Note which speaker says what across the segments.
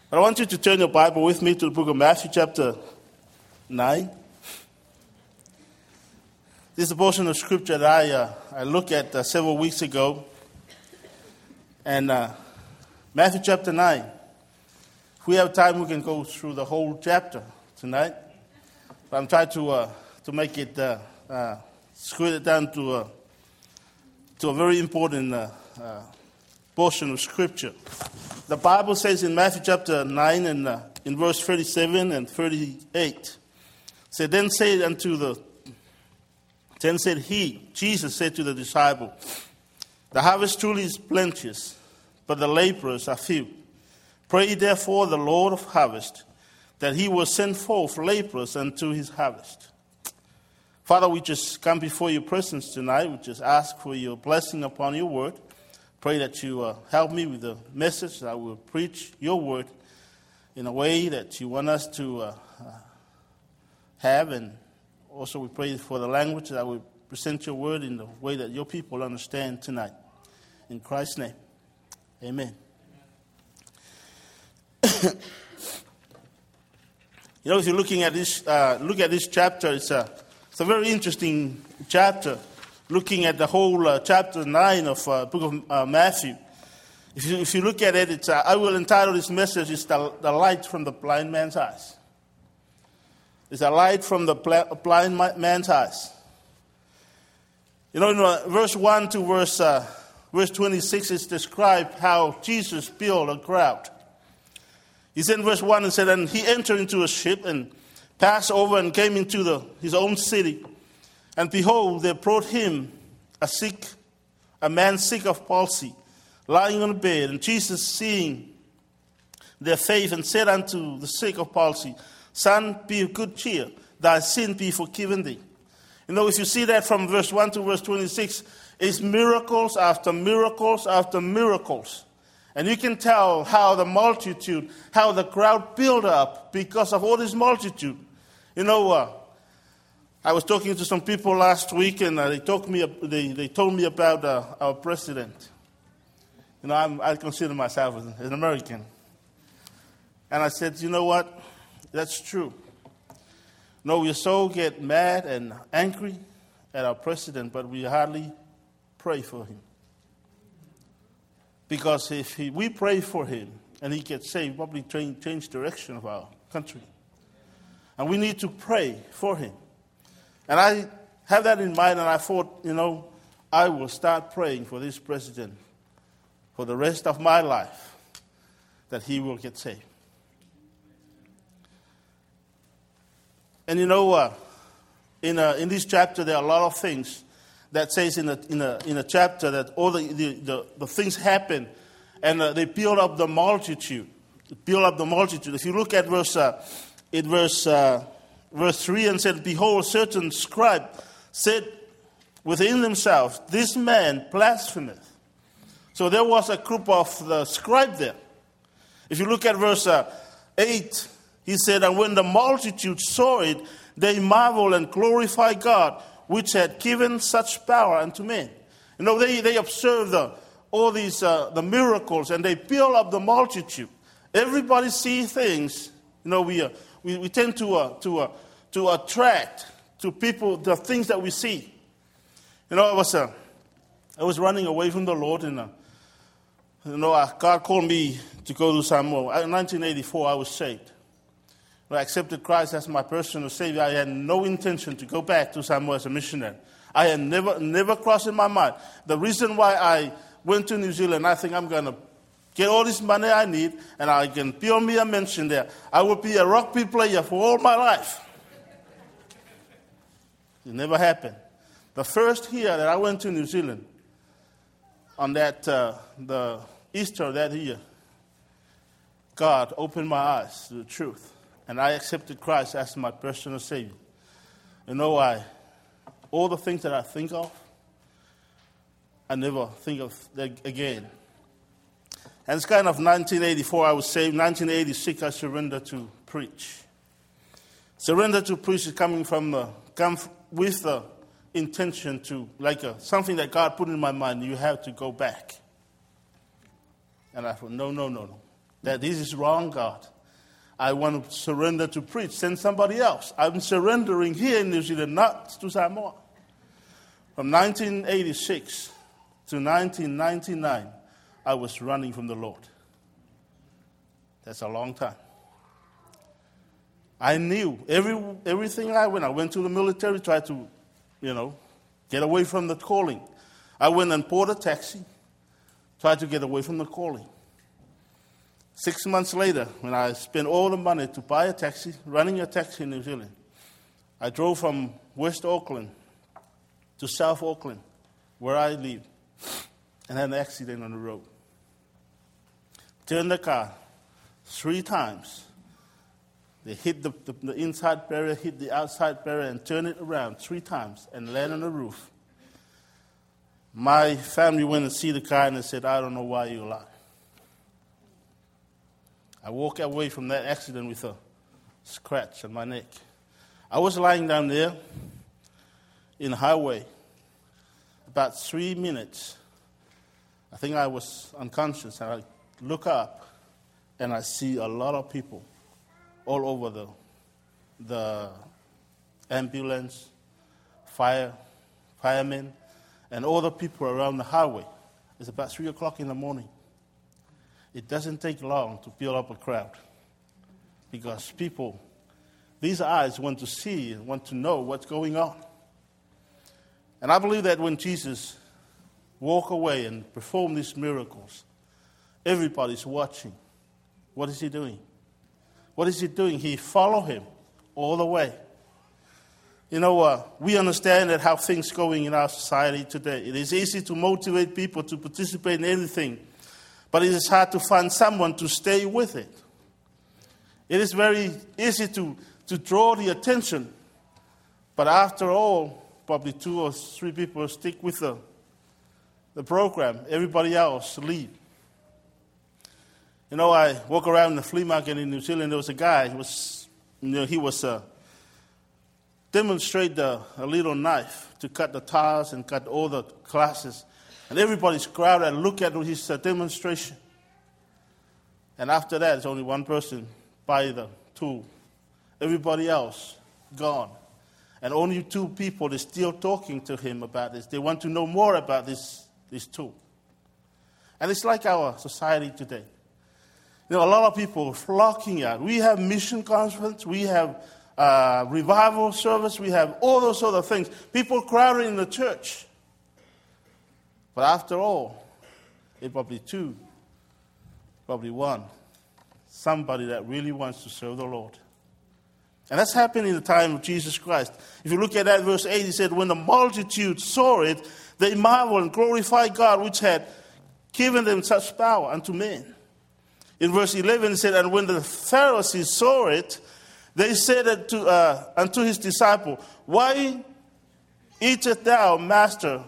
Speaker 1: But I want you to turn your Bible with me to the book of Matthew chapter 9. This is a portion of scripture that I looked at several weeks ago. And Matthew chapter 9. If we have time, we can go through the whole chapter tonight. But I'm trying to make it, squeeze it down to a very important portion of scripture. The Bible says in Matthew chapter 9 and in verse 37 and 38, Then said he, Jesus said to the disciple, the harvest truly is plenteous, but the laborers are few. Pray therefore the Lord of harvest, that he will send forth laborers unto his harvest. Father, we just come before your presence tonight. We just ask for your blessing upon your word. Pray that you help me with the message, that I will preach your word in a way that you want us to have. And also we pray for the language, that I will present your word in the way that your people understand tonight. In Christ's name, amen. You know, if you're looking at this, look at this chapter, it's a very interesting chapter. Looking at the whole chapter 9 of book of Matthew. If you look at it, I will entitle this message, it's the light from the blind man's eyes. It's a light from the blind man's eyes. You know, in verse 1 to verse 26, it's described how Jesus built a crowd. He said in verse 1, and said, and he entered into a ship and passed over and came into his own city. And behold, they brought him a man sick of palsy, lying on a bed. And Jesus, seeing their faith, and said unto the sick of palsy, Son, be of good cheer, thy sin be forgiven thee. You know, if you see that from verse 1 to verse 26, it's miracles after miracles after miracles. And you can tell how the crowd built up because of all this multitude. You know, I was talking to some people last week, and they told me about our president. You know, I consider myself an American. And I said, you know what? That's true. No, we so get mad and angry at our president, but we hardly pray for him. Because if we pray for him and he gets saved, probably change direction of our country. And we need to pray for him. And I have that in mind, and I thought, you know, I will start praying for this president for the rest of my life, that he will get saved. And you know, in this chapter, there are a lot of things that says in a chapter that all the things happen, and they build up the multitude. If you look at verse 3, and said, behold, a certain scribe said within themselves, this man blasphemeth. So there was a group of the scribe there. If you look at verse 8, he said, and when the multitude saw it, they marveled and glorified God, which had given such power unto men. You know, they observed all these the miracles, and they build up the multitude. Everybody sees things. You know, we tend to attract to people the things that we see. You know, I was running away from the Lord, and God called me to go to Samoa. In 1984, I was saved. When I accepted Christ as my personal Savior, I had no intention to go back to Samoa as a missionary. I had never crossed in my mind. The reason why I went to New Zealand, I think I'm going to get all this money I need, and I can build me a mansion there. I will be a rugby player for all my life. It never happened. The first year that I went to New Zealand, on the Easter of that year, God opened my eyes to the truth, and I accepted Christ as my personal Savior. You know, all the things that I think of, I never think of that again. And it's kind of 1984 I was saved. 1986 I surrendered to preach. Surrender to preach is come with the intention to, something that God put in my mind, you have to go back. And I thought, no. that this is wrong, God. I want to surrender to preach. Send somebody else. I'm surrendering here in New Zealand, not to Samoa. From 1986 to 1999, I was running from the Lord. That's a long time. I knew everything I went to the military, tried to, get away from the calling. I went and bought a taxi, tried to get away from the calling. 6 months later, when I spent all the money to buy a taxi, running a taxi in New Zealand, I drove from West Auckland to South Auckland, where I live, and had an accident on the road. Turned the car 3 times. They hit the inside barrier, hit the outside barrier, and turned it around 3 times and landed on the roof. My family went to see the car and they said, I don't know why you're alive. I walked away from that accident with a scratch on my neck. I was lying down there in the highway about 3 minutes. I think I was unconscious, and I look up and I see a lot of people all over the ambulance, firemen, and all the people around the highway. It's about 3 o'clock in the morning. It doesn't take long to build up a crowd because people, these eyes want to see and want to know what's going on. And I believe that when Jesus walked away and performed these miracles, everybody's watching. What is he doing? What is he doing? He followed him all the way. We understand that how things going in our society today. It is easy to motivate people to participate in anything, but it is hard to find someone to stay with it. It is very easy to draw the attention, but after all, probably 2 or 3 people stick with the program. Everybody else leave. I walk around the flea market in New Zealand. There was a guy he was demonstrate a little knife to cut the tires and cut all the glasses. And everybody's crowded and look at his demonstration. And after that, there's only one person buy the tool. Everybody else gone. And only 2 people are still talking to him about this. They want to know more about this tool. And it's like our society today. A lot of people flocking out. We have mission conference. We have revival service. We have all those sort of things. People crowding in the church. But after all, it probably 2, probably 1. Somebody that really wants to serve the Lord. And that's happened in the time of Jesus Christ. If you look at that verse 8, he said, when the multitude saw it, they marveled and glorified God, which had given them such power unto men. In verse 11, it said, and when the Pharisees saw it, they said unto his disciple, why eateth your master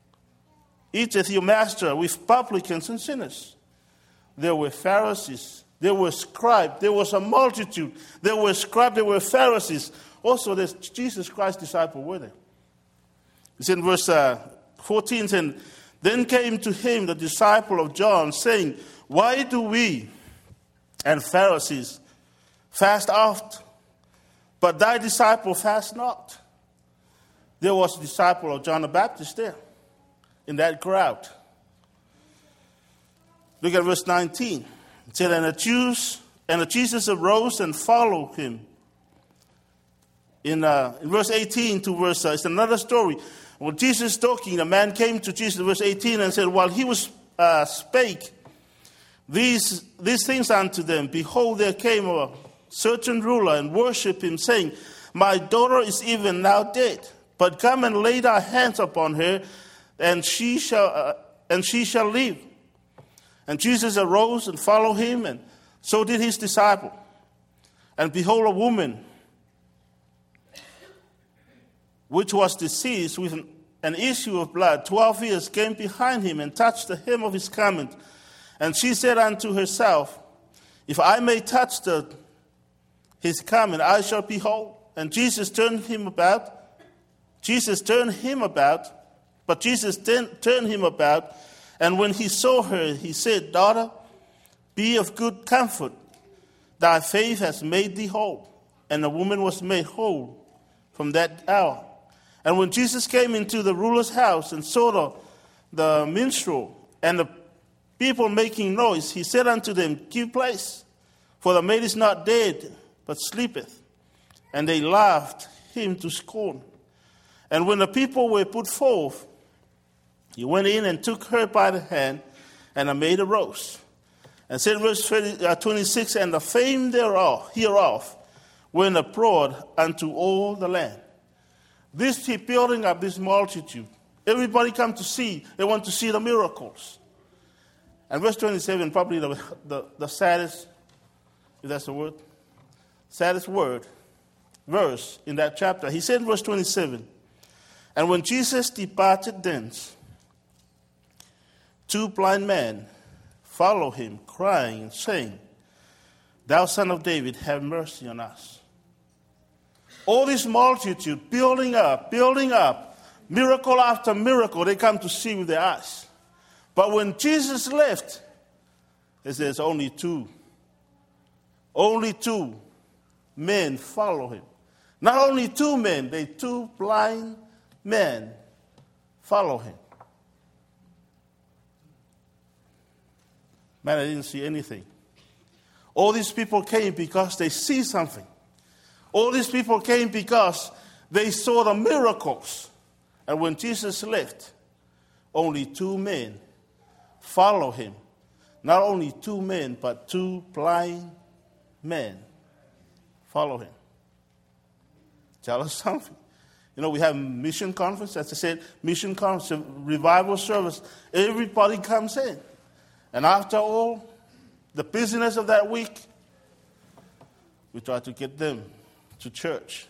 Speaker 1: with publicans and sinners? There were Pharisees, there were scribes, there was a multitude, there were scribes, there were Pharisees. Also, there's Jesus Christ's disciples were there. It's in verse 14, saying, then came to him the disciple of John, saying, why do we and Pharisees fast oft, but thy disciple fast not? There was a disciple of John the Baptist there in that crowd. Look at verse 19. It said, and Jesus arose and followed him. In verse 18 to verse, it's another story. When Jesus talking, a man came to Jesus, verse 18, and said, while he was spake these things unto them, behold, there came a certain ruler and worshipped him, saying, my daughter is even now dead, but come and lay thy hands upon her, and she shall live. And Jesus arose and followed him, and so did his disciple. And behold, a woman which was diseased with an issue of blood 12 years came behind him and touched the hem of his garment. And she said unto herself, if I may touch his garment, I shall be whole. And Jesus turned him about. And when he saw her, he said, daughter, be of good comfort, thy faith has made thee whole. And the woman was made whole from that hour. And when Jesus came into the ruler's house and saw the minstrel and the people making noise, he said unto them, Give place, for the maid is not dead, but sleepeth. And they laughed him to scorn. And when the people were put forth, he went in and took her by the hand, and the maid arose. And said, verse 26, and the fame hereof went abroad unto all the land. This he building up this multitude. Everybody come to see. They want to see the miracles. And verse 27, probably the saddest, if that's the word, saddest verse in that chapter. He said in verse 27, and when Jesus departed thence, 2 blind men followed him, crying and saying, Thou Son of David, have mercy on us. All this multitude building up, miracle after miracle, they come to see with their eyes. But when Jesus left, it says only two men follow him. Not only 2 men, 2 blind men follow him. Man, I didn't see anything. All these people came because they see something. All these people came because they saw the miracles. And when Jesus left, only 2 men follow him. Not only 2 men, but 2 blind men follow him. Tell us something. You know, we have mission conference. As I said, mission conference, revival service. Everybody comes in. And after all the busyness of that week, we try to get them to church.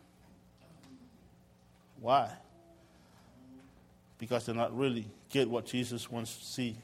Speaker 1: Why? Because they're not really get what Jesus wants to see.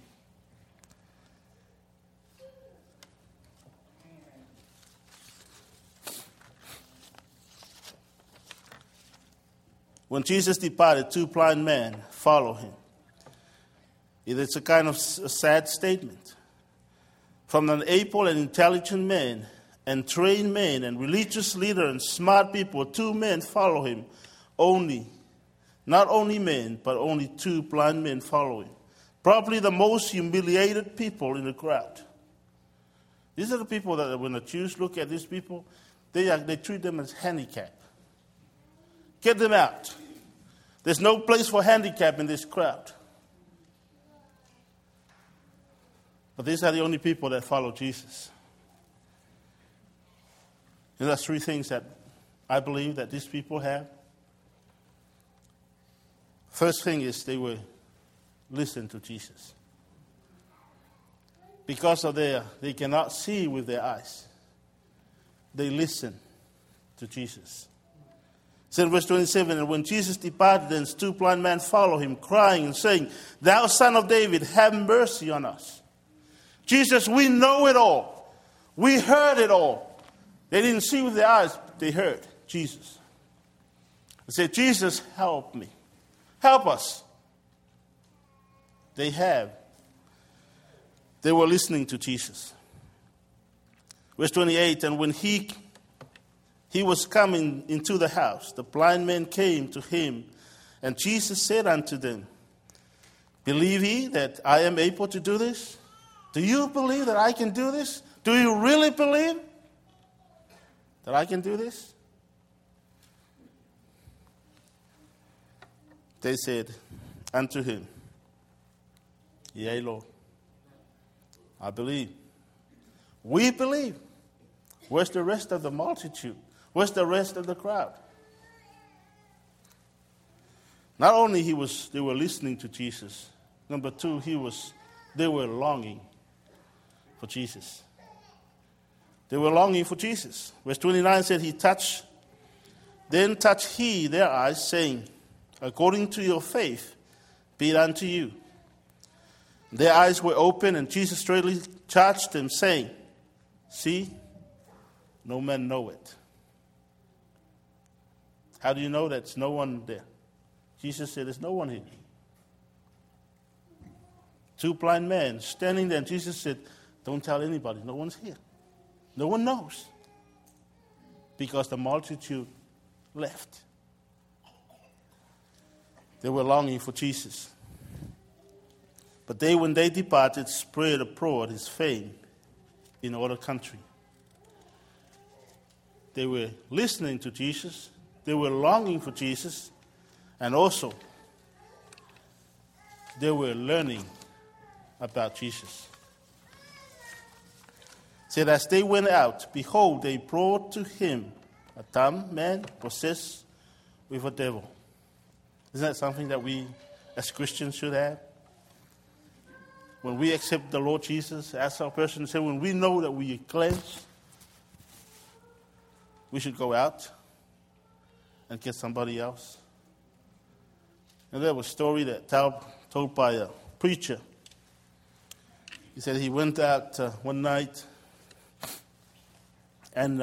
Speaker 1: When Jesus departed, 2 blind men followed him. It's a kind of sad statement. From an able and intelligent man and trained man and religious leader and smart people, 2 men follow him. Not only men, but only 2 blind men follow him. Probably the most humiliated people in the crowd. These are the people that when the Jews look at these people, they treat them as handicapped. Get them out. There's no place for handicap in this crowd. But these are the only people that follow Jesus. And there's 3 things that I believe that these people have. First thing is they will listen to Jesus. Because of they cannot see with their eyes. They listen to Jesus. It says in verse 27, and when Jesus departed, then 2 blind men followed him, crying and saying, Thou Son of David, have mercy on us. Jesus, we know it all. We heard it all. They didn't see with their eyes, they heard Jesus. They said, Jesus, help me. Help us. They were listening to Jesus. Verse 28, and when he was coming into the house, the blind men came to him, and Jesus said unto them, Believe ye that I am able to do this? Do you believe that I can do this? Do you really believe that I can do this? They said unto him, Yea, Lord, I believe. We believe. Where's the rest of the multitude? Where's the rest of the crowd? Not only they were listening to Jesus. Number 2, they were longing for Jesus. They were longing for Jesus. Verse 29 said, Then touched he their eyes, saying, According to your faith, be it unto you. Their eyes were open, and Jesus straightly charged them, saying, See, no man know it. How do you know there's no one there? Jesus said, There's no one here. 2 blind men standing there, and Jesus said, Don't tell anybody. No one's here. No one knows. Because the multitude left. They were longing for Jesus. But they, when they departed, spread abroad his fame in all the country. They were listening to Jesus. They were longing for Jesus. And also, they were learning about Jesus. It said, as they went out, behold, they brought to him a dumb man possessed with a devil. Isn't that something that we as Christians should have? When we accept the Lord Jesus as our personal Savior, when we know that we are cleansed, we should go out and get somebody else. And there was a story that told by a preacher. He said he went out one night and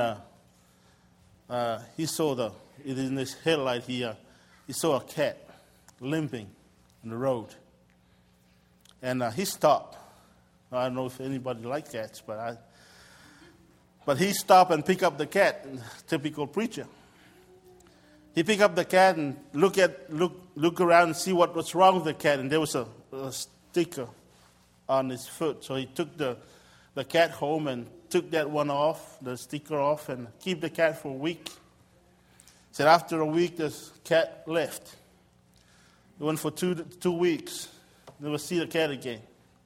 Speaker 1: he saw in his headlight he saw a cat limping on the road. And he stopped. I don't know if anybody likes cats, but he stopped and picked up the cat, typical preacher. He picked up the cat and look around and see what was wrong with the cat, and there was a sticker on his foot. So he took the cat home and took that one off, the sticker off, and keep the cat for a week. Said after a week, the cat left. He went for two weeks. Never see the cat again.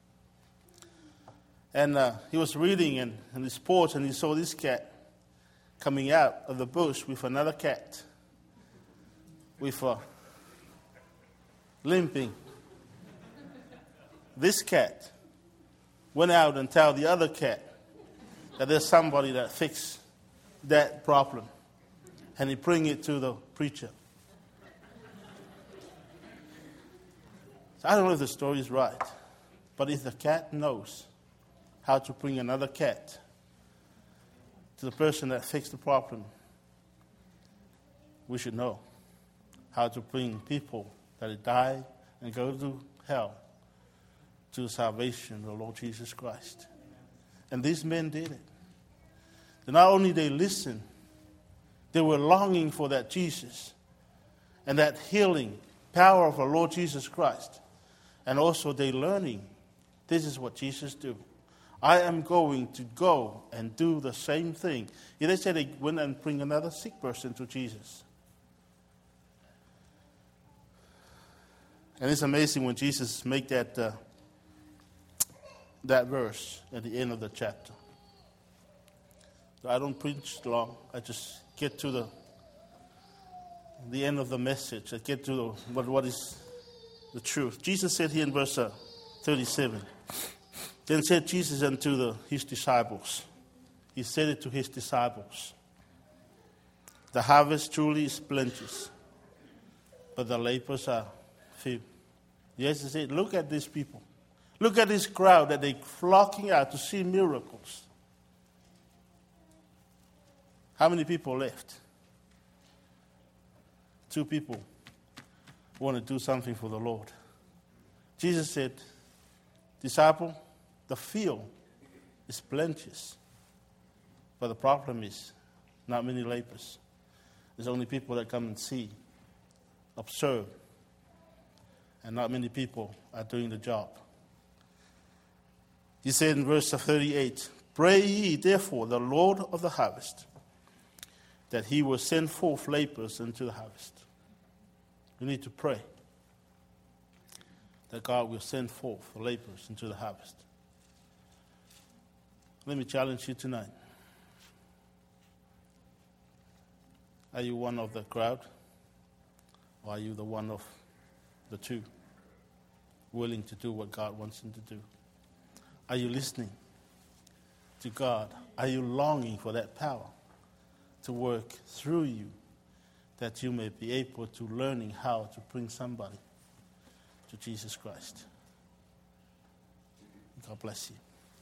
Speaker 1: And he was reading in his porch, and he saw this cat coming out of the bush with another cat, with limping. This cat went out and told the other cat that there's somebody that fixed that problem. And he bring it to the preacher. So I don't know if the story is right, but if the cat knows how to bring another cat to the person that fixed the problem, we should know how to bring people that die and go to hell to salvation of the Lord Jesus Christ. And these men did it. And not only they listened, they were longing for that Jesus and that healing power of the Lord Jesus Christ. And also they learning, this is what Jesus do. I am going to go and do the same thing. Yeah, they said they went and bring another sick person to Jesus. And it's amazing when Jesus make that verse at the end of the chapter. So I don't preach long. I just get to the end of the message. I get to what is the truth. Jesus said here in verse 37, then said Jesus unto his disciples. He said it to his disciples. The harvest truly is plenteous, but the laborers are few. Yes, he said, look at these people. Look at this crowd that they're flocking out to see miracles. How many people left? 2 people want to do something for the Lord. Jesus said, disciple, the field is plenteous, but the problem is not many laborers. There's only people that come and see, observe, and not many people are doing the job. He said in verse 38, pray ye therefore the Lord of the harvest, that he will send forth laborers into the harvest. We need to pray that God will send forth laborers into the harvest. Let me challenge you tonight. Are you one of the crowd? Or are you the one of the 2, willing to do what God wants him to do? Are you listening to God? Are you longing for that power to work through you, that you may be able to learning how to bring somebody to Jesus Christ? God bless you.